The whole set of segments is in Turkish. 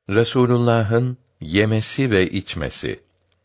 Resulullah'ın yemesi ve içmesi.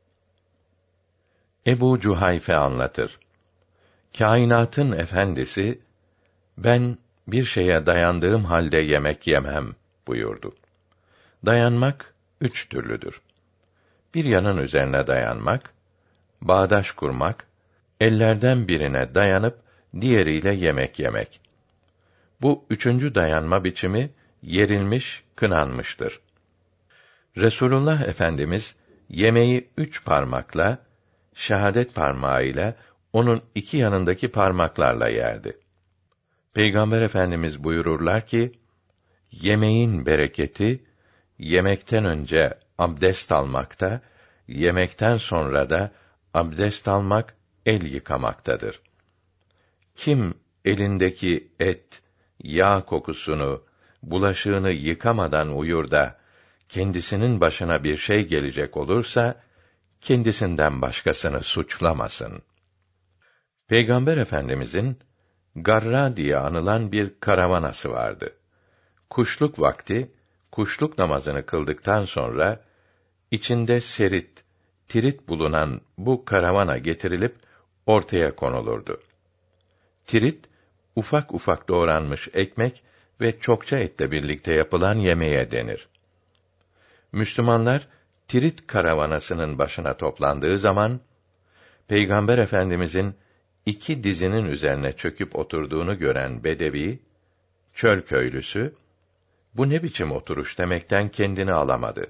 Ebu Cuhayfe anlatır. Kainatın efendisi, ben bir şeye dayandığım halde yemek yemem buyurdu. Dayanmak 3 türlüdür. Bir yanın üzerine dayanmak, bağdaş kurmak, ellerden birine dayanıp diğeriyle yemek yemek. Bu 3. dayanma biçimi yerilmiş, kınanmıştır. Resulullah Efendimiz yemeği 3 parmakla, şehadet parmağıyla, onun 2 yanındaki parmaklarla yerdi. Peygamber Efendimiz buyururlar ki, yemeğin bereketi, yemekten önce abdest almakta, yemekten sonra da abdest almak, el yıkamaktadır. Kim elindeki et, yağ kokusunu, bulaşığını yıkamadan uyur da, kendisinin başına bir şey gelecek olursa, kendisinden başkasını suçlamasın. Peygamber Efendimizin Garra diye anılan bir karavanası vardı. Kuşluk vakti, kuşluk namazını kıldıktan sonra, içinde serit, tirit bulunan bu karavana getirilip ortaya konulurdu. Tirit, ufak ufak doğranmış ekmek ve çokça etle birlikte yapılan yemeğe denir. Müslümanlar, tirit karavanasının başına toplandığı zaman, Peygamber Efendimizin 2 dizinin üzerine çöküp oturduğunu gören bedevi, çöl köylüsü, bu ne biçim oturuş demekten kendini alamadı.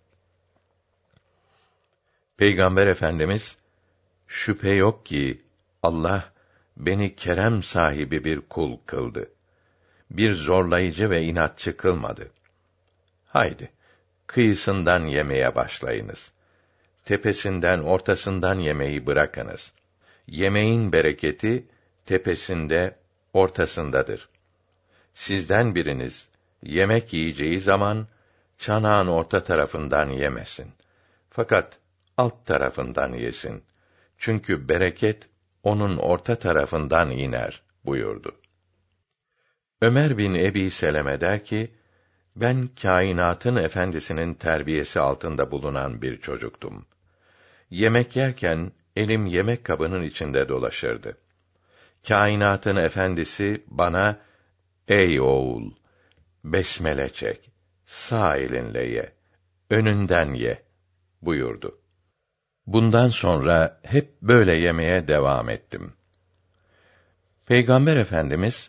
Peygamber Efendimiz, şüphe yok ki Allah beni kerem sahibi bir kul kıldı. Bir zorlayıcı ve inatçı kılmadı. Haydi, kıyısından yemeye başlayınız. Tepesinden, ortasından yemeyi bırakınız. Yemeğin bereketi tepesinde, ortasındadır. Sizden biriniz yemek yiyeceği zaman çanağın orta tarafından yemesin. Fakat alt tarafından yesin. Çünkü bereket onun orta tarafından iner buyurdu. Ömer bin Ebi Seleme der ki, ben kainatın efendisinin terbiyesi altında bulunan bir çocuktum. Yemek yerken elim yemek kabının içinde dolaşırdı. Kainatın efendisi bana, ey oğul, besmele çek, sağ elinle ye, önünden ye buyurdu. Bundan sonra hep böyle yemeye devam ettim. Peygamber Efendimiz,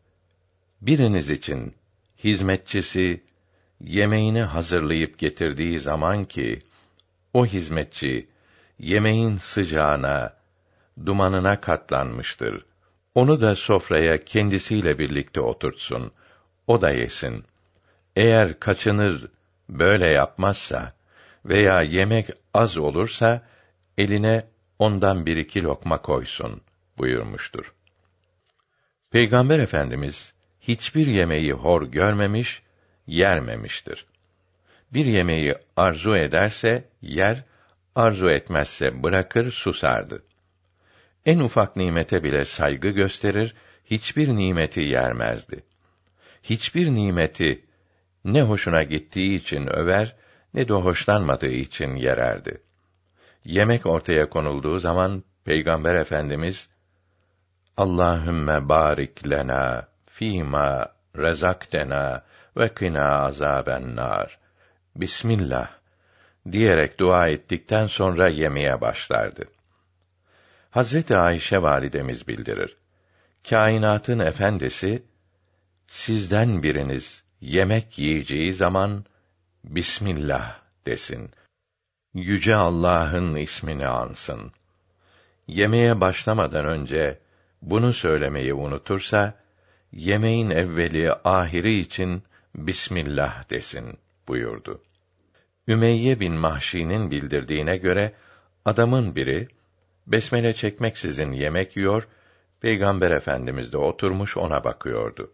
biriniz için hizmetçisi yemeğini hazırlayıp getirdiği zaman ki, o hizmetçi yemeğin sıcağına, dumanına katlanmıştır. Onu da sofraya kendisiyle birlikte oturtsun. O da yesin. Eğer kaçınır, böyle yapmazsa veya yemek az olursa, eline ondan 1-2 lokma koysun buyurmuştur. Peygamber Efendimiz hiçbir yemeği hor görmemiş, yermemiştir. Bir yemeği arzu ederse yer, arzu etmezse bırakır, susardı. En ufak nimete bile saygı gösterir, hiçbir nimeti yermezdi. Hiçbir nimeti ne hoşuna gittiği için över, ne de hoşlanmadığı için yererdi. Yemek ortaya konulduğu zaman Peygamber Efendimiz, Allahümme barik lena fîmâ rezaktena ve kina azâbennâr. Bismillah diyerek dua ettikten sonra yemeye başlardı. Hazreti Ayşe validemiz bildirir. Kainatın efendisi, sizden biriniz yemek yiyeceği zaman Bismillah desin. Yüce Allah'ın ismini ansın. Yemeğe başlamadan önce bunu söylemeyi unutursa, yemeğin evveli, ahiri için Bismillah desin buyurdu. Ümeyye bin Mahşi'nin bildirdiğine göre, adamın biri, besmele çekmeksizin yemek yiyor, Peygamber Efendimiz de oturmuş ona bakıyordu.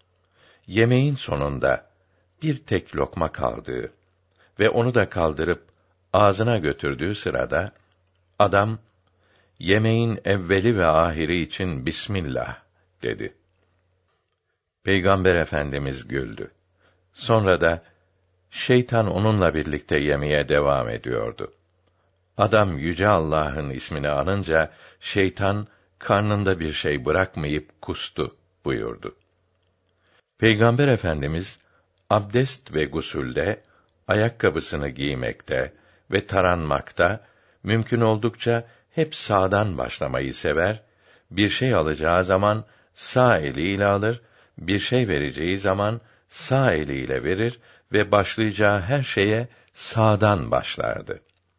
Yemeğin sonunda bir tek lokma kaldığı ve onu da kaldırıp ağzına götürdüğü sırada, adam, yemeğin evveli ve ahiri için Bismillah dedi. Peygamber Efendimiz güldü. Sonra da, şeytan onunla birlikte yemeye devam ediyordu. Adam yüce Allah'ın ismini anınca şeytan karnında bir şey bırakmayıp kustu buyurdu. Peygamber Efendimiz abdest ve gusülde ayakkabısını giymekte ve taranmakta mümkün oldukça hep sağdan başlamayı sever, bir şey alacağı zaman sağ eliyle alır, bir şey vereceği zaman sağ eliyle verir ve başlayacağı her şeye sağdan başlardı.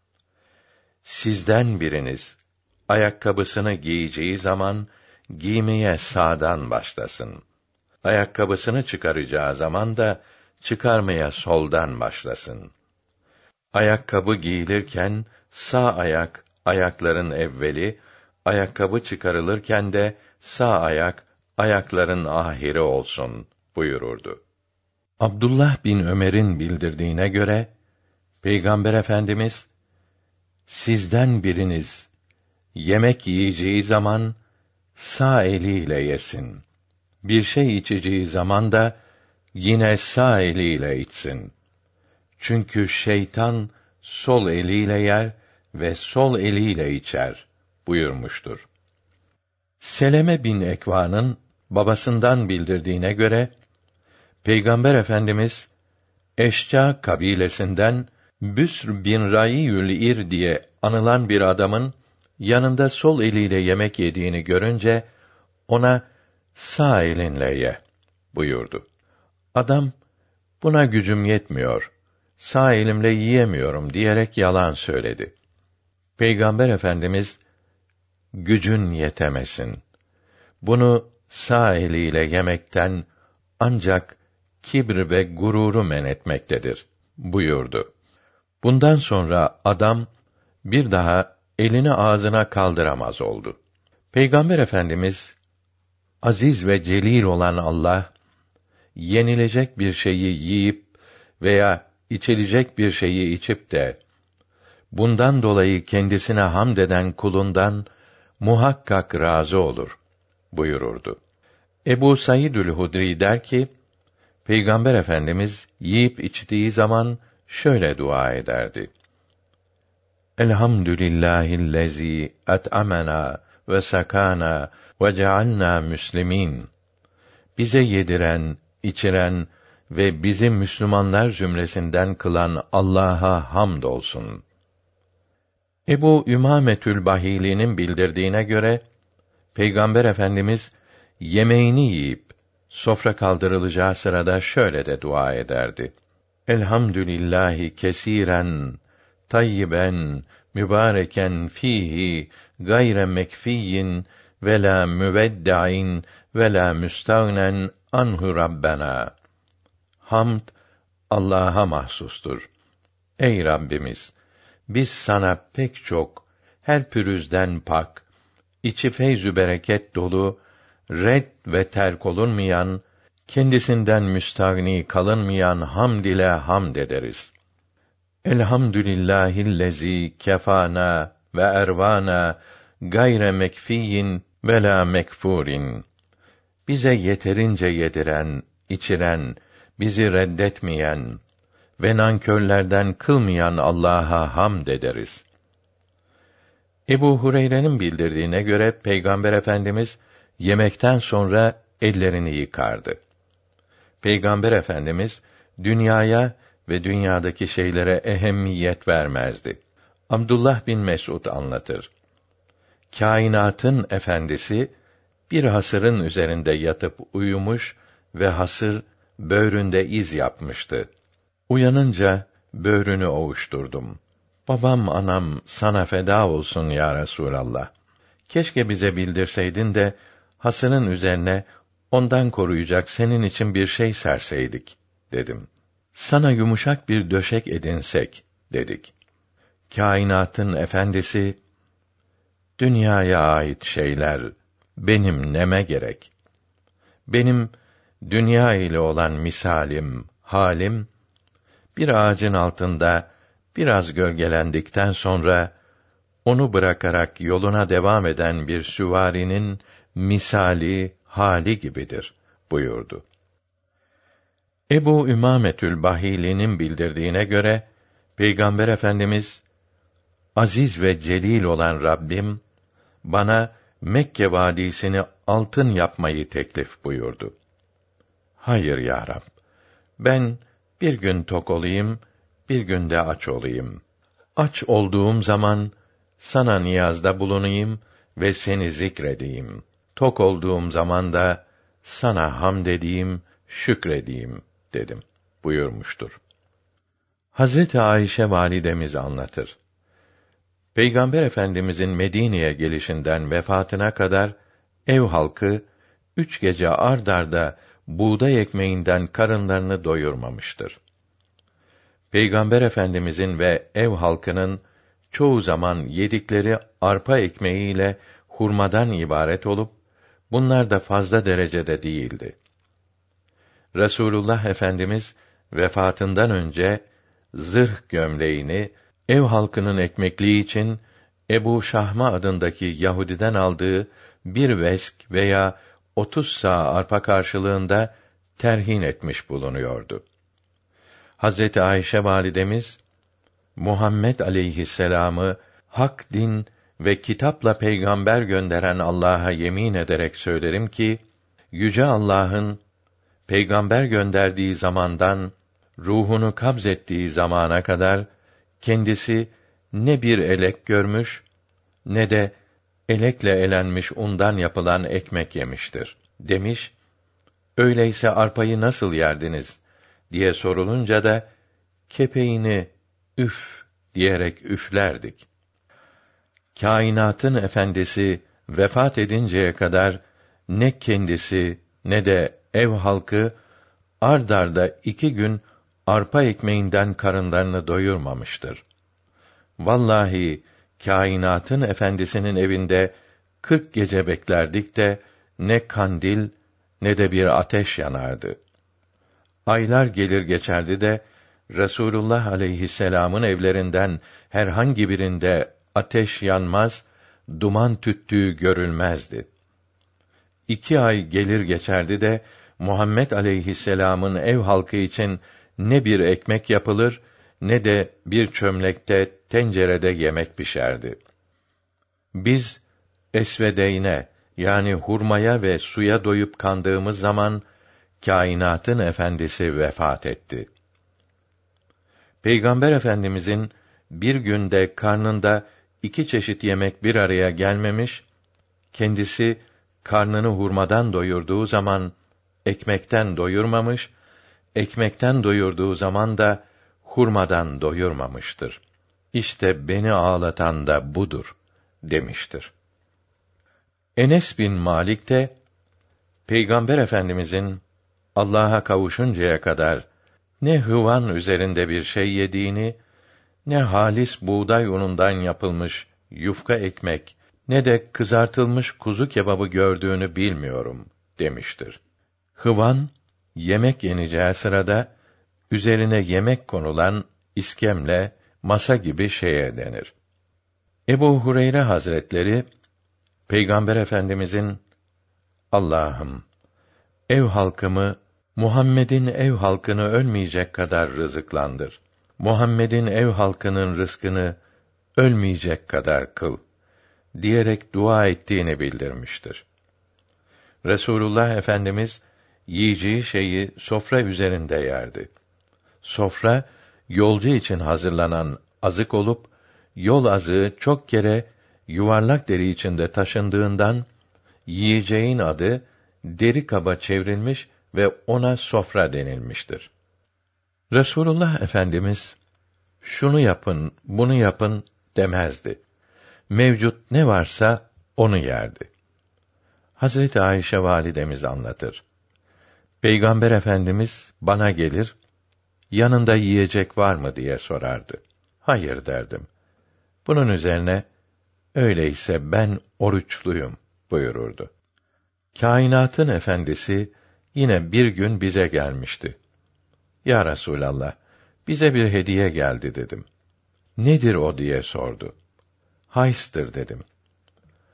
Sizden biriniz ayakkabısını giyeceği zaman giymeye sağdan başlasın. Ayakkabısını çıkaracağı zaman da çıkarmaya soldan başlasın. Ayakkabı giyilirken sağ ayak ayakların evveli, ayakkabı çıkarılırken de sağ ayak ayakların ahiri olsun buyururdu. Abdullah bin Ömer'in bildirdiğine göre Peygamber Efendimiz sizden biriniz yemek yiyeceği zaman sağ eliyle yesin. Bir şey içeceği zaman da yine sağ eliyle içsin. Çünkü şeytan sol eliyle yer ve sol eliyle içer buyurmuştur. Seleme bin Ekva'nın babasından bildirdiğine göre Peygamber Efendimiz Eşca kabilesinden Büsr bin Raiyül İr diye anılan bir adamın yanında sol eliyle yemek yediğini görünce ona sağ elinle ye buyurdu. Adam buna gücüm yetmiyor, sağ elimle yiyemiyorum diyerek yalan söyledi. Peygamber Efendimiz gücün yetemesin. Bunu sağ eliyle yemekten ancak kibr ve gururu men etmektedir buyurdu. Bundan sonra adam bir daha elini ağzına kaldıramaz oldu. Peygamber Efendimiz aziz ve celil olan Allah yenilecek bir şeyi yiyip veya içilecek bir şeyi içip de bundan dolayı kendisine hamd eden kulundan muhakkak razı olur buyururdu. Ebu Saidül Hudri der ki, Peygamber Efendimiz yiyip içtiği zaman şöyle dua ederdi. Elhamdülillahillezî et'amena ve sakana ve cealna müslimin. Bize yediren, içiren ve bizi Müslümanlar zümresinden kılan Allah'a hamdolsun. Ebu Ümametül Bahili'nin bildirdiğine göre Peygamber Efendimiz yemeğini yiyip sofra kaldırılacağı sırada şöyle de dua ederdi. Elhamdülillahi kesiren, tayyiben, mübareken fihi, gayre mekfiyyin ve la müveddain ve la müstagnen anhu Rabbena. Hamd Allah'a mahsustur. Ey Rabbimiz, biz sana pek çok, her pürüzden pak, içi feyzü bereket dolu, red ve terk olunmayan, kendisinden müstagni kalınmayan hamd ile hamd ederiz. Elhamdülillahillezî kefâna ve ervâna gayre mekfiyyin ve la mekfûrin. Bize yeterince yediren, içiren, bizi reddetmeyen ve nankörlerden kılmayan Allah'a hamd ederiz. Ebu Hureyre'nin bildirdiğine göre Peygamber Efendimiz yemekten sonra ellerini yıkardı. Peygamber Efendimiz dünyaya ve dünyadaki şeylere ehemmiyet vermezdi. Abdullah bin Mes'ud anlatır. Kainatın efendisi bir hasırın üzerinde yatıp uyumuş ve hasır böğründe iz yapmıştı. Uyanınca böğrünü ovuşturdum. Babam anam sana feda olsun ya Resûlallah. Keşke bize bildirseydin de hasırın üzerine ondan koruyacak senin için bir şey serseydik dedim. Sana yumuşak bir döşek edinsek dedik. Kainatın efendisi, dünyaya ait şeyler benim neme gerek? Benim dünya ile olan misalim, halim, bir ağacın altında biraz gölgelendikten sonra onu bırakarak yoluna devam eden bir süvarinin misali, hali gibidir buyurdu. Ebu Ümametül Bahili'nin bildirdiğine göre Peygamber Efendimiz, aziz ve celil olan Rabbim bana Mekke vadisini altın yapmayı teklif buyurdu. Hayır ya Rab, ben bir gün tok olayım, bir gün de aç olayım. Aç olduğum zaman sana niyazda bulunayım ve seni zikredeyim. Tok olduğum zaman da sana hamd edeyim, şükredeyim dedim buyurmuştur. Hazreti Ayşe validemiz anlatır. Peygamber Efendimizin Medine'ye gelişinden vefatına kadar ev halkı 3 gece ard arda buğday ekmeğinden karınlarını doyurmamıştır. Peygamber Efendimizin ve ev halkının çoğu zaman yedikleri arpa ekmeğiyle hurmadan ibaret olup bunlar da fazla derecede değildi. Resulullah Efendimiz vefatından önce zırh gömleğini ev halkının ekmekliği için Ebu Şahma adındaki Yahudiden aldığı bir vesk veya 30 sağ arpa karşılığında terhin etmiş bulunuyordu. Hazreti Ayşe validemiz, Muhammed aleyhisselam'ı hak din ve kitapla peygamber gönderen Allah'a yemin ederek söylerim ki, yüce Allah'ın peygamber gönderdiği zamandan ruhunu kabzettiği zamana kadar kendisi ne bir elek görmüş ne de elekle elenmiş undan yapılan ekmek yemiştir demiş. Öyleyse arpayı nasıl yerdiniz diye sorulunca da kepeğini üf diyerek üflerdik. Kainatın efendisi vefat edinceye kadar ne kendisi ne de ev halkı ard arda 2 gün arpa ekmeğinden karınlarını doyurmamıştır. Vallahi kainatın efendisinin evinde 40 gece beklerdik de ne kandil ne de bir ateş yanardı. Aylar gelir geçerdi de Resulullah aleyhisselam'ın evlerinden herhangi birinde ateş yanmaz, duman tüttüğü görülmezdi. 2 ay gelir geçerdi de Muhammed aleyhisselam'ın ev halkı için ne bir ekmek yapılır ne de bir çömlekte tencerede yemek pişerdi. Biz esvedeyne yani hurmaya ve suya doyup kandığımız zaman kainatın efendisi vefat etti. Peygamber Efendimizin bir günde karnında 2 çeşit yemek bir araya gelmemiş, kendisi karnını hurmadan doyurduğu zaman ekmekten doyurmamış, ekmekten doyurduğu zaman da hurmadan doyurmamıştır. İşte beni ağlatan da budur demiştir. Enes bin Malik de Peygamber Efendimizin Allah'a kavuşuncaya kadar ne hıvan üzerinde bir şey yediğini, ne halis buğday unundan yapılmış yufka ekmek, ne de kızartılmış kuzu kebabı gördüğünü bilmiyorum demiştir. Hıvan, yemek yeneceği sırada üzerine yemek konulan iskemle, masa gibi şeye denir. Ebu Hureyre Hazretleri Peygamber Efendimizin Allah'ım ev halkımı Muhammed'in ev halkını ölmeyecek kadar rızıklandır. Muhammed'in ev halkının rızkını ölmeyecek kadar kıl diyerek dua ettiğini bildirmiştir. Resulullah Efendimiz yiyeceği şeyi sofra üzerinde yerdi. Sofra yolcu için hazırlanan azık olup yol azığı çok kere yuvarlak deri içinde taşındığından yiyeceğin adı deri kaba çevrilmiş ve ona sofra denilmiştir. Resulullah Efendimiz şunu yapın, bunu yapın demezdi. Mevcut ne varsa onu yerdi. Hazreti Ayşe validemiz anlatır. Peygamber Efendimiz bana gelir, yanında yiyecek var mı diye sorardı. Hayır derdim. Bunun üzerine öyleyse ben oruçluyum buyururdu. Kainatın efendisi yine bir gün bize gelmişti. Ya Resulallah, bize bir hediye geldi dedim. Nedir o diye sordu. Hays'tır dedim.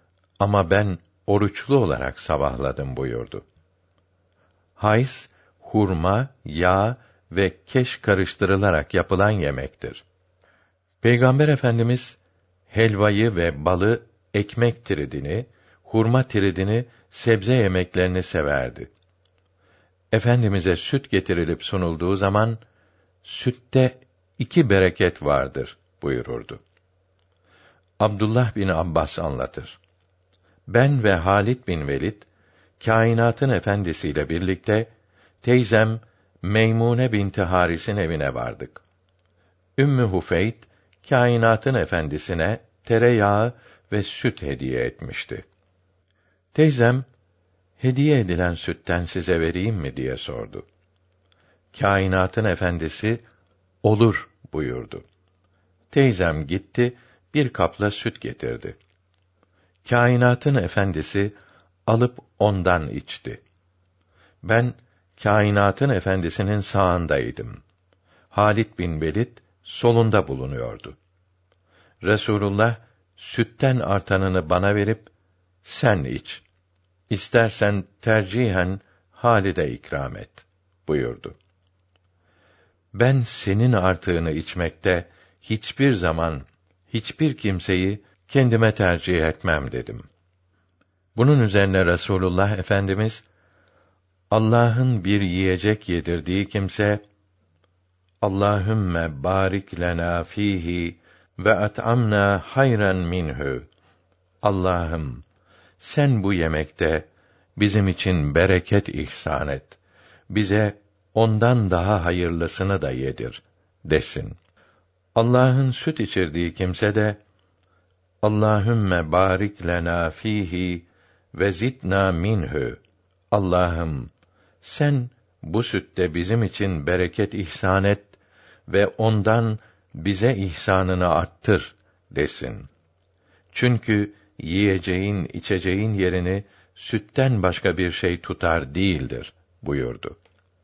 Ama ben oruçlu olarak sabahladım buyurdu. Hays, hurma, yağ ve keş karıştırılarak yapılan yemektir. Peygamber Efendimiz helvayı ve balı ekmek tiridini, hurma tiridini, sebze yemeklerini severdi. Efendimize süt getirilip sunulduğu zaman, sütte 2 bereket vardır buyururdu. Abdullah bin Abbas anlatır. Ben ve Halid bin Velid, kainatın efendisiyle birlikte, teyzem Meymune binti Haris'in evine vardık. Ümmü Hufeyt, kainatın efendisine tereyağı ve süt hediye etmişti. Teyzem, hediye edilen sütten size vereyim mi diye sordu. Kainatın efendisi, olur buyurdu. Teyzem gitti, bir kapla süt getirdi. Kainatın efendisi, alıp ondan içti. Ben, kainatın efendisinin sağındaydım. Halid bin Velid, solunda bulunuyordu. Resulullah, sütten artanını bana verip, sen iç. İstersen tercihen Halid'e ikram et buyurdu. Ben senin artığını içmekte hiçbir zaman hiçbir kimseyi kendime tercih etmem dedim. Bunun üzerine Resulullah Efendimiz, Allah'ın bir yiyecek yedirdiği kimse, Allahümme barik lena fihi ve at'amna hayran minhu. Allah'ım, sen bu yemekte bizim için bereket ihsan et. Bize ondan daha hayırlısını da yedir desin. Allah'ın süt içirdiği kimse de Allahümme barik lena fihi ve zidna minhu. Allah'ım, sen bu sütte bizim için bereket ihsan et ve ondan bize ihsanını arttır desin. Çünkü yiyeceğin, içeceğin yerini sütten başka bir şey tutar değildir buyurdu.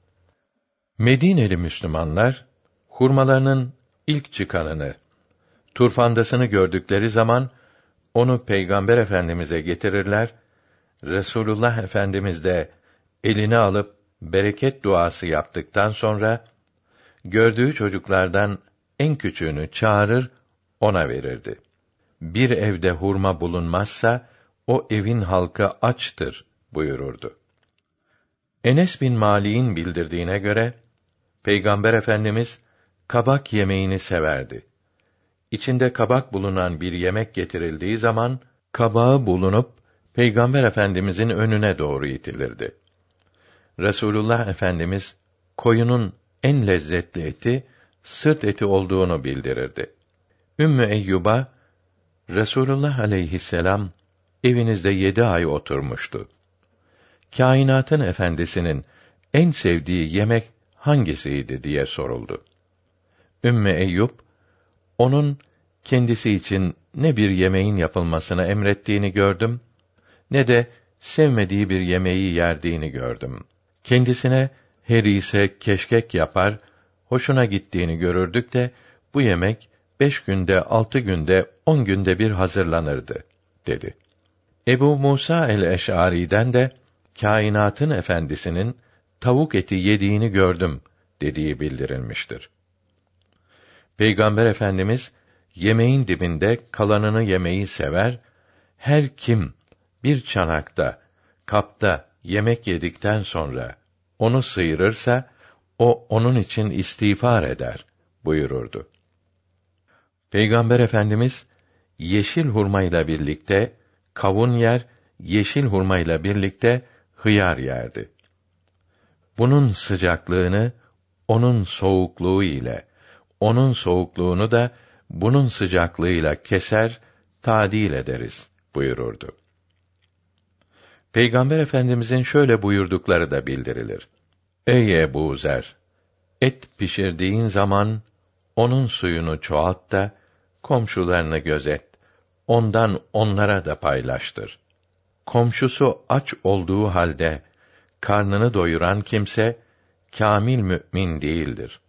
Medineli Müslümanlar hurmalarının ilk çıkanını, turfandasını gördükleri zaman onu Peygamber Efendimize getirirler. Resulullah Efendimiz de elini alıp bereket duası yaptıktan sonra gördüğü çocuklardan en küçüğünü çağırır, ona verirdi. Bir evde hurma bulunmazsa o evin halkı açtır buyururdu. Enes bin Malik'in bildirdiğine göre Peygamber Efendimiz kabak yemeğini severdi. İçinde kabak bulunan bir yemek getirildiği zaman kabağı bulunup Peygamber Efendimizin önüne doğru itilirdi. Resulullah Efendimiz koyunun en lezzetli eti sırt eti olduğunu bildirirdi. Ümmü Eyyub'a Resulullah aleyhisselam evinizde 7 ay oturmuştu. Kainatın efendisinin en sevdiği yemek hangisiydi diye soruldu. Ümmü Eyyub, onun kendisi için ne bir yemeğin yapılmasını emrettiğini gördüm, ne de sevmediği bir yemeği yerdiğini gördüm. Kendisine herise, keşkek yapar, hoşuna gittiğini görürdük de, bu yemek 5 günde, 6 günde, 10 günde bir hazırlanırdı, dedi. Ebu Musa el-Eş'ari'den de, kainatın efendisinin tavuk eti yediğini gördüm, dediği bildirilmiştir. Peygamber Efendimiz, yemeğin dibinde kalanını yemeyi sever, her kim bir çanakta, kapta yemek yedikten sonra onu sıyırırsa, o onun için istiğfar eder buyururdu. Peygamber Efendimiz, yeşil hurmayla birlikte kavun yer, yeşil hurmayla birlikte hıyar yerdi. Bunun sıcaklığını onun soğukluğu ile, onun soğukluğunu da bunun sıcaklığıyla keser, tadil ederiz buyururdu. Peygamber Efendimizin şöyle buyurdukları da bildirilir. Ey Ebu Zer! Et pişirdiğin zaman onun suyunu çoğalt da komşularını gözet. Ondan onlara da paylaştır. Komşusu aç olduğu halde karnını doyuran kimse kâmil mü'min değildir.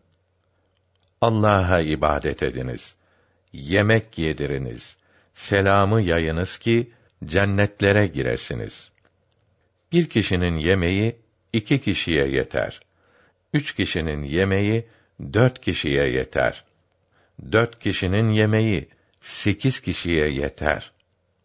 Allah'a ibadet ediniz. Yemek yediriniz. Selamı yayınız ki cennetlere giresiniz. Bir kişinin yemeği 2 kişiye yeter. 3 kişinin yemeği 4 kişiye yeter. 4 kişinin yemeği 8 kişiye yeter.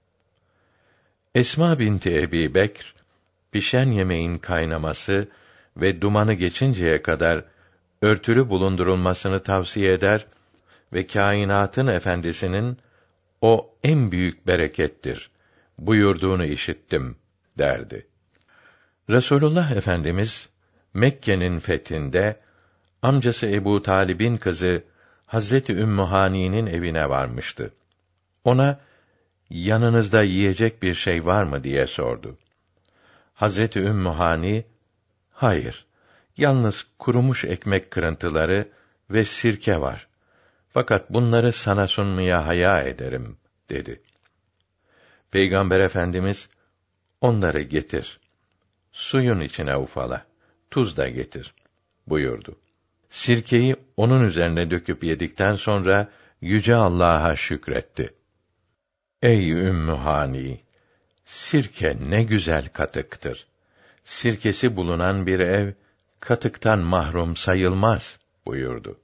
Esma binti Ebi Bekr, pişen yemeğin kaynaması ve dumanı geçinceye kadar örtülü bulundurulmasını tavsiye eder ve kainatın efendisinin o en büyük berekettir buyurduğunu işittim derdi. Resulullah Efendimiz Mekke'nin fethinde amcası Ebu Talib'in kızı Hazreti Ümmü Hani'nin evine varmıştı. Ona yanınızda yiyecek bir şey var mı diye sordu. Hazreti Ümmü Hani, hayır, yalnız kurumuş ekmek kırıntıları ve sirke var. Fakat bunları sana sunmaya haya ederim, dedi. Peygamber Efendimiz, onları getir. Suyun içine ufala, tuz da getir, buyurdu. Sirkeyi onun üzerine döküp yedikten sonra, Yüce Allah'a şükretti. Ey Ümmü Hani! Sirke ne güzel katıktır. Sirkesi bulunan bir ev, katıktan mahrum sayılmaz, buyurdu.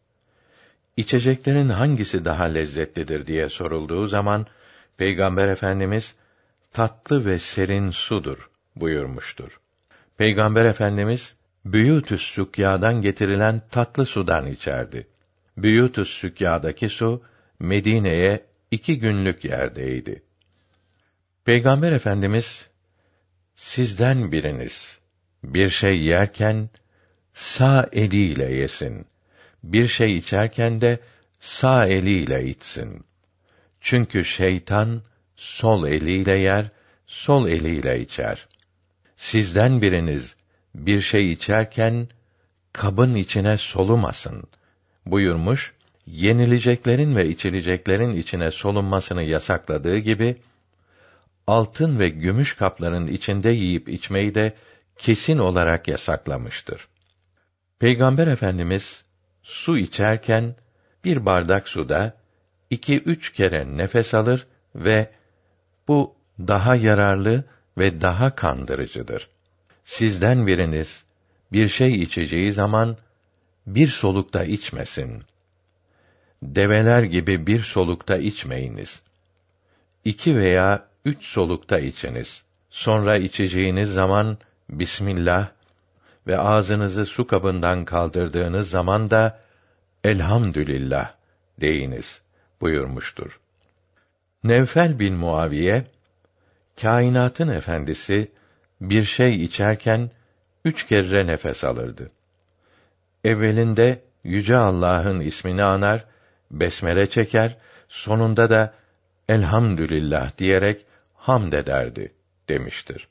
İçeceklerin hangisi daha lezzetlidir diye sorulduğu zaman, Peygamber Efendimiz, tatlı ve serin sudur, buyurmuştur. Peygamber Efendimiz, Büyûtü's Sükyâ'dan getirilen tatlı sudan içerdi. Büyûtü's Sükyâ'daki su, Medine'ye 2 günlük yerdeydi. Peygamber Efendimiz, sizden biriniz bir şey yerken sağ eliyle yesin. Bir şey içerken de sağ eliyle içsin. Çünkü şeytan sol eliyle yer, sol eliyle içer. Sizden biriniz bir şey içerken kabın içine solumasın buyurmuş. Yenileceklerin ve içileceklerin içine solunmasını yasakladığı gibi, altın ve gümüş kapların içinde yiyip içmeyi de kesin olarak yasaklamıştır. Peygamber Efendimiz su içerken bir bardak suda 2-3 kere nefes alır ve bu daha yararlı ve daha kandırıcıdır. Sizden biriniz bir şey içeceği zaman bir solukta içmesin. Develer gibi bir solukta içmeyiniz. 2 veya 3 solukta içiniz. Sonra içeceğiniz zaman Bismillah ve ağzınızı su kabından kaldırdığınız zaman da Elhamdülillah deyiniz buyurmuştur. Nevfel bin Muaviye, kainatın efendisi bir şey içerken 3 kere nefes alırdı. Evvelinde Yüce Allah'ın ismini anar, besmele çeker, sonunda da Elhamdülillah diyerek hamd ederdi demiştir.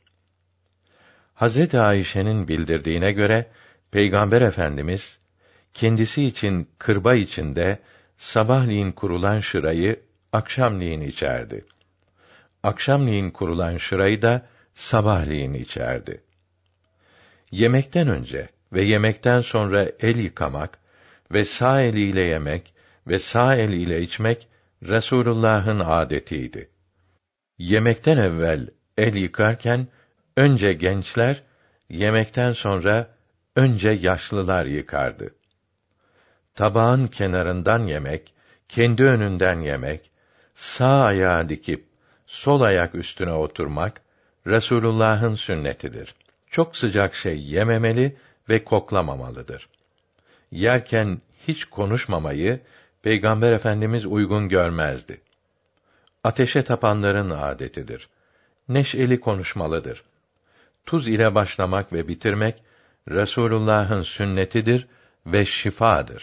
Hazreti Ayşe'nin bildirdiğine göre Peygamber Efendimiz kendisi için kırba içinde sabahleyin kurulan şırayı akşamleyin içerdi. Akşamleyin kurulan şırayı da sabahleyin içerdi. Yemekten önce ve yemekten sonra el yıkamak ve sağ eliyle yemek ve sağ eliyle içmek Resulullah'ın adetiydi. Yemekten evvel el yıkarken önce gençler, yemekten sonra önce yaşlılar yıkardı. Tabağın kenarından yemek, kendi önünden yemek, sağ ayağı dikip sol ayak üstüne oturmak Resulullah'ın sünnetidir. Çok sıcak şey yememeli ve koklamamalıdır. Yerken hiç konuşmamayı Peygamber Efendimiz uygun görmezdi. Ateşe tapanların adetidir. Neşeli konuşmalıdır. Tuz ile başlamak ve bitirmek Resulullah'ın sünnetidir ve şifadır.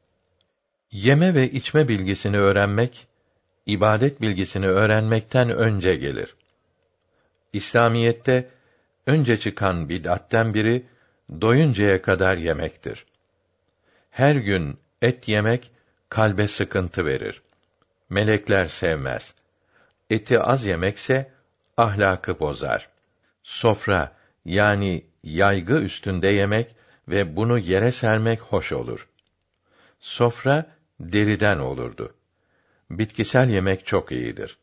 Yeme ve içme bilgisini öğrenmek, ibadet bilgisini öğrenmekten önce gelir. İslamiyette önce çıkan bid'atten biri doyuncaya kadar yemektir. Her gün et yemek kalbe sıkıntı verir. Melekler sevmez. Eti az yemekse ahlakı bozar. Sofra yani yaygı üstünde yemek ve bunu yere sermek hoş olur. Sofra deriden olurdu. Bitkisel yemek çok iyidir.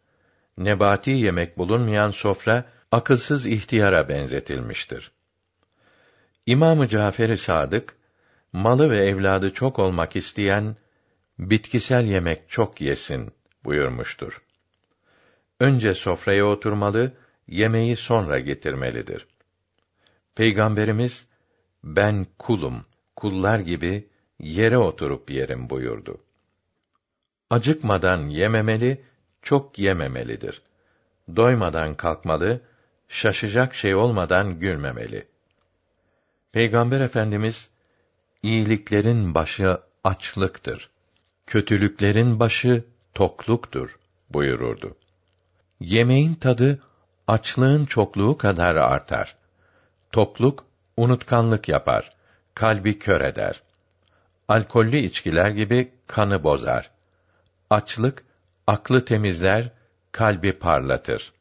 Nebati yemek bulunmayan sofra akılsız ihtiyara benzetilmiştir. İmam-ı Cafer-i Sadık, malı ve evladı çok olmak isteyen, bitkisel yemek çok yesin buyurmuştur. Önce sofraya oturmalı, yemeği sonra getirmelidir. Peygamberimiz, ben kulum, kullar gibi yere oturup yerim buyurdu. Acıkmadan yememeli, çok yememelidir. Doymadan kalkmalı, şaşacak şey olmadan gülmemeli. Peygamber Efendimiz, iyiliklerin başı açlıktır, kötülüklerin başı tokluktur buyururdu. Yemeğin tadı açlığın çokluğu kadar artar. Tokluk unutkanlık yapar, kalbi kör eder. Alkollü içkiler gibi kanı bozar. Açlık aklı temizler, kalbi parlatır.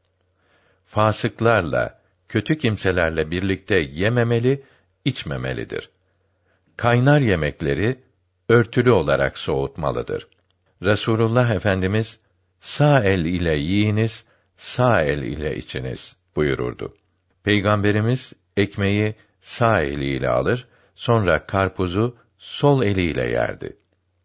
Fasıklarla, kötü kimselerle birlikte yememeli, içmemelidir. Kaynar yemekleri örtülü olarak soğutmalıdır. Resulullah Efendimiz, sağ el ile yiyiniz, sağ el ile içiniz buyururdu. Peygamberimiz ekmeği sağ eliyle alır, sonra karpuzu sol eliyle yerdi.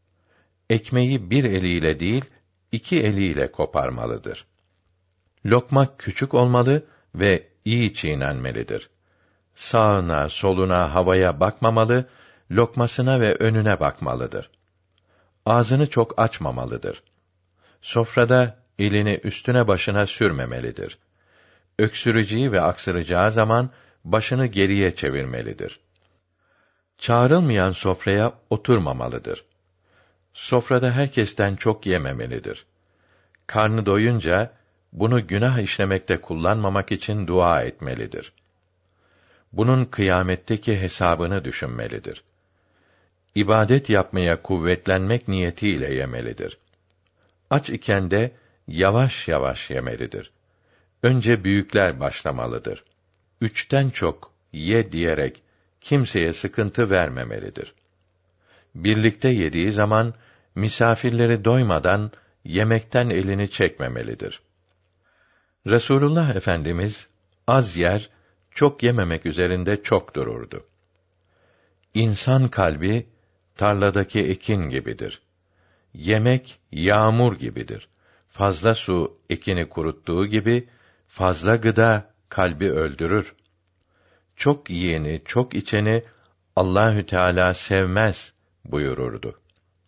Ekmeği bir eliyle değil, iki eliyle koparmalıdır. Lokma küçük olmalı ve iyi çiğnenmelidir. Sağına, soluna, havaya bakmamalı, lokmasına ve önüne bakmalıdır. Ağzını çok açmamalıdır. Sofrada elini üstüne başına sürmemelidir. Öksüreceği ve aksıracağı zaman başını geriye çevirmelidir. Çağrılmayan sofraya oturmamalıdır. Sofrada herkesten çok yememelidir. Karnı doyunca bunu günah işlemekte kullanmamak için dua etmelidir. Bunun kıyametteki hesabını düşünmelidir. İbadet yapmaya kuvvetlenmek niyetiyle yemelidir. Aç iken de yavaş yavaş yemelidir. Önce büyükler başlamalıdır. 3'ten çok ye diyerek kimseye sıkıntı vermemelidir. Birlikte yediği zaman misafirleri doymadan yemekten elini çekmemelidir. Resulullah Efendimiz az yer, çok yememek üzerinde çok dururdu. İnsan kalbi tarladaki ekin gibidir. Yemek yağmur gibidir. Fazla su ekini kuruttuğu gibi fazla gıda kalbi öldürür. Çok yiyeni, çok içeni Allahü Teala sevmez buyururdu.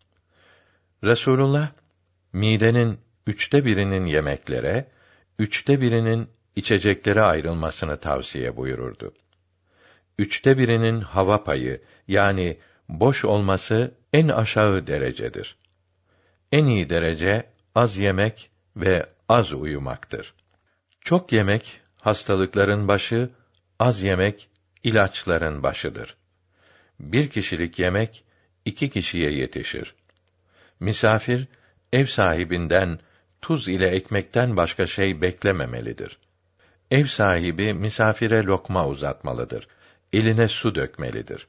Resulullah midenin 1/3'inin yemeklere, 1/3'inin içeceklere ayrılmasını tavsiye buyururdu. 1/3'inin hava payı, yani boş olması en aşağı derecedir. En iyi derece az yemek ve az uyumaktır. Çok yemek hastalıkların başı, az yemek ilaçların başıdır. 1 kişilik yemek 2 kişiye yetişir. Misafir ev sahibinden tuz ile ekmekten başka şey beklememelidir. Ev sahibi misafire lokma uzatmalıdır. Eline su dökmelidir.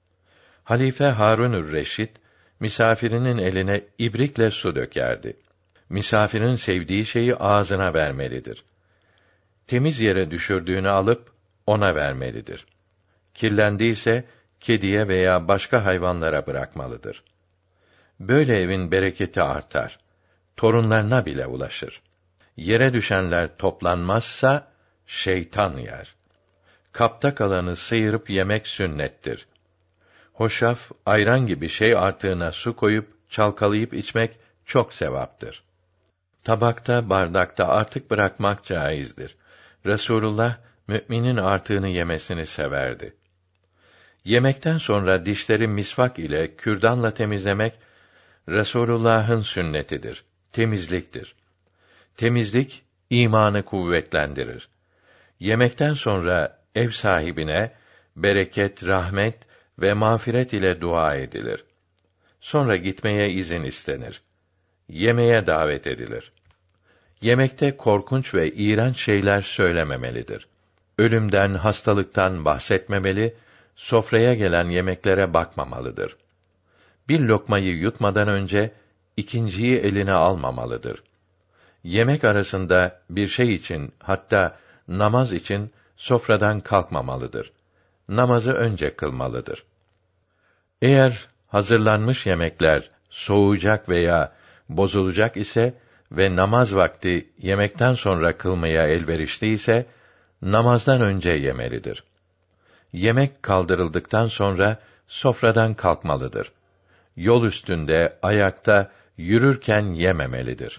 Halife Harunür Reşid misafirinin eline ibrikle su dökerdi. Misafirin sevdiği şeyi ağzına vermelidir. Temiz yere düşürdüğünü alıp ona vermelidir. Kirlendiyse kediye veya başka hayvanlara bırakmalıdır. Böyle evin bereketi artar. Torunlarına bile ulaşır. Yere düşenler toplanmazsa şeytan yer. Kapta kalanı sıyırıp yemek sünnettir. Hoşaf, ayran gibi şey artığına su koyup çalkalayıp içmek çok sevaptır. Tabakta, bardakta artık bırakmak caizdir. Resulullah müminin artığını yemesini severdi. Yemekten sonra dişleri misvak ile kürdanla temizlemek Resulullah'ın sünnetidir. Temizliktir. Temizlik imanı kuvvetlendirir. Yemekten sonra ev sahibine bereket, rahmet ve mağfiret ile dua edilir. Sonra gitmeye izin istenir. Yemeğe davet edilir. Yemekte korkunç ve iğrenç şeyler söylememelidir. Ölümden, hastalıktan bahsetmemeli, sofraya gelen yemeklere bakmamalıdır. Bir lokmayı yutmadan önce ikinciyi eline almamalıdır. Yemek arasında bir şey için, hatta namaz için sofradan kalkmamalıdır. namazı önce kılmalıdır. Eğer hazırlanmış yemekler soğuyacak veya bozulacak ise ve namaz vakti yemekten sonra kılmaya elverişli ise, namazdan önce yemelidir. Yemek kaldırıldıktan sonra sofradan kalkmalıdır. Yol üstünde, ayakta, yürürken yememelidir.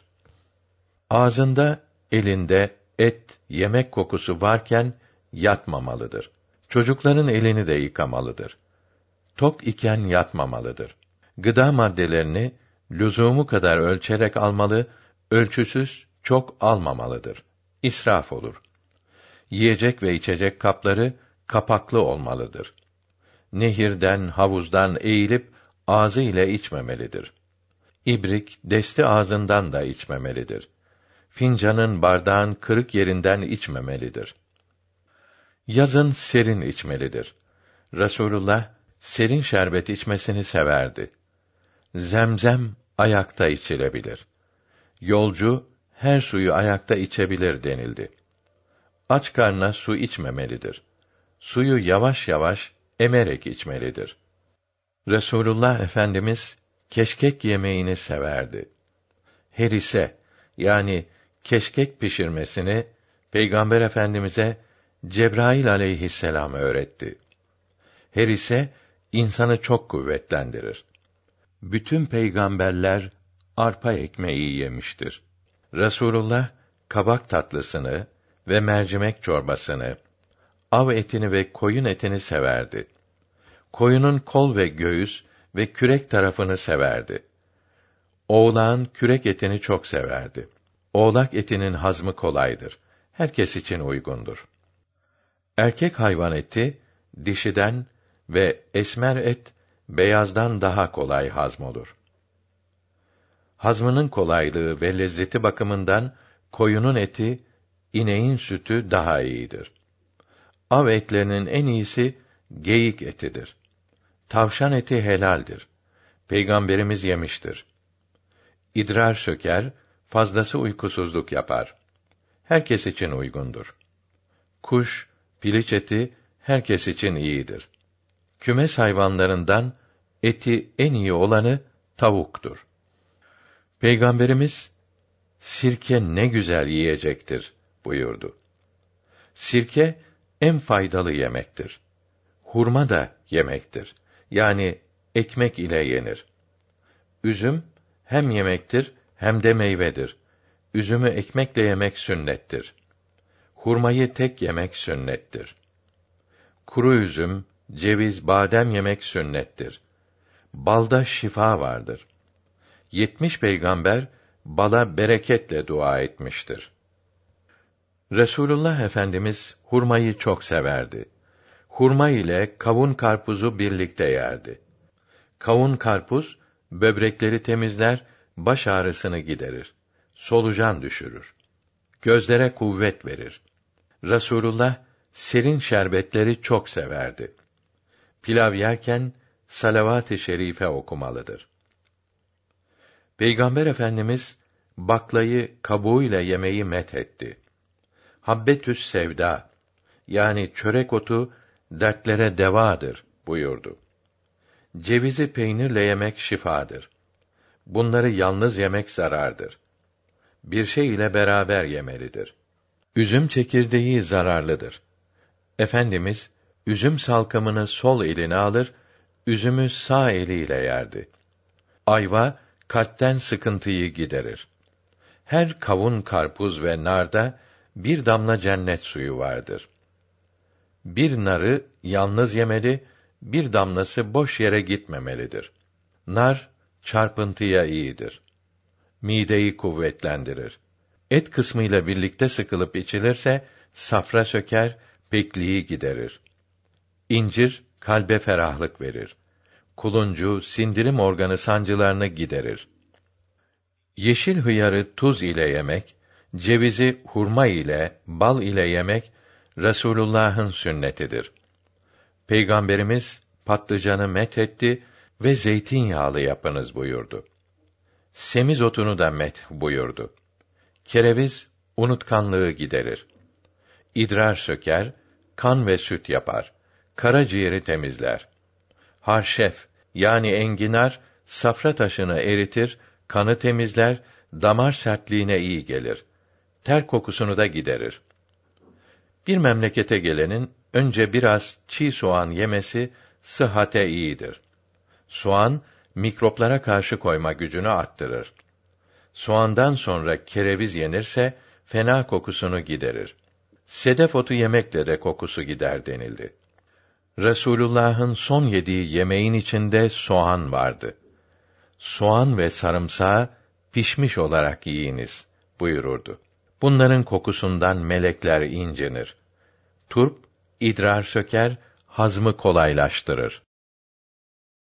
Ağzında, elinde et, yemek kokusu varken yatmamalıdır. Çocukların elini de yıkamalıdır. Tok iken yatmamalıdır. Gıda maddelerini lüzumu kadar ölçerek almalı, ölçüsüz çok almamalıdır. İsraf olur. Yiyecek ve içecek kapları kapaklı olmalıdır. Nehirden, havuzdan eğilip ağzı ile içmemelidir. İbrik, desti ağzından da içmemelidir. Fincanın, bardağın kırık yerinden içmemelidir. Yazın serin içmelidir. Resulullah serin şerbet içmesini severdi. Zemzem ayakta içilebilir. Yolcu her suyu ayakta içebilir denildi. Aç karnına su içmemelidir. Suyu yavaş yavaş emerek içmelidir. Resulullah Efendimiz keşkek yemeğini severdi. Herise yani keşkek pişirmesini Peygamber Efendimize Cebrail aleyhisselam öğretti. Herise insanı çok kuvvetlendirir. Bütün peygamberler arpa ekmeği yemiştir. Resulullah kabak tatlısını ve mercimek çorbasını, av etini ve koyun etini severdi. Koyunun kol ve göğüs ve kürek tarafını severdi. Oğlağın kürek etini çok severdi. Oğlak etinin hazmı kolaydır. Herkes için uygundur. Erkek hayvan eti dişiden ve esmer et beyazdan daha kolay hazmolur. Hazmının kolaylığı ve lezzeti bakımından koyunun eti, ineğin sütü daha iyidir. Av etlerinin en iyisi geyik etidir. Tavşan eti helaldir. Peygamberimiz yemiştir. İdrar söker, fazlası uykusuzluk yapar. Herkes için uygundur. Kuş, piliç eti herkes için iyidir. Kümes hayvanlarından eti en iyi olanı tavuktur. Peygamberimiz sirke ne güzel yiyecektir buyurdu. Sirke en faydalı yemektir. Hurma da yemektir. Yani ekmek ile yenir. Üzüm hem yemektir hem de meyvedir. Üzümü ekmekle yemek sünnettir. Hurmayı tek yemek sünnettir. Kuru üzüm, ceviz, badem yemek sünnettir. Balda şifa vardır. 70 peygamber bala bereketle dua etmiştir. Resulullah Efendimiz hurmayı çok severdi. Hurma ile kavun karpuzu birlikte yerdi. Kavun karpuz böbrekleri temizler, baş ağrısını giderir. Solucan düşürür. Gözlere kuvvet verir. Resulullah serin şerbetleri çok severdi. Pilav yerken salavat-ı şerife okumalıdır. Peygamber Efendimiz baklayı kabuğuyla yemeyi methetti. Habbetüs sevda yani çörek otu dertlere devadır buyurdu. Cevizi peynirle yemek şifadır. Bunları yalnız yemek zarardır. Bir şey ile beraber yemelidir. Üzüm çekirdeği zararlıdır. Efendimiz üzüm salkımını sol eline alır, üzümü sağ eliyle yerdi. Ayva kalpten sıkıntıyı giderir. Her kavun, karpuz ve narda bir damla cennet suyu vardır. Bir narı yalnız yemeli, bir damlası boş yere gitmemelidir. Nar çarpıntıya iyidir. Mideyi kuvvetlendirir. Et kısmıyla birlikte sıkılıp içilirse safra söker, pekliği giderir. İncir kalbe ferahlık verir. Kuluncu sindirim organı sancılarını giderir. Yeşil hıyarı tuz ile yemek, cevizi hurma ile, bal ile yemek Resulullah'ın sünnetidir. Peygamberimiz patlıcanı methetti ve zeytinyağlı yapınız buyurdu. Semizotunu da meth buyurdu. Kereviz unutkanlığı giderir. İdrar söker, kan ve süt yapar. karaciğeri temizler. Harşef yani enginar safra taşını eritir, kanı temizler, damar sertliğine iyi gelir. Ter kokusunu da giderir. Bir memlekete gelenin önce biraz çiğ soğan yemesi sıhhate iyidir. Soğan mikroplara karşı koyma gücünü arttırır. Soğandan sonra kereviz yenirse fena kokusunu giderir. Sedef otu yemekle de kokusu gider denildi. Resulullah'ın son yediği yemeğin içinde soğan vardı. Soğan ve sarımsağı pişmiş olarak yiyiniz buyururdu. Bunların kokusundan melekler incinir. Turp idrar söker, hazmı kolaylaştırır.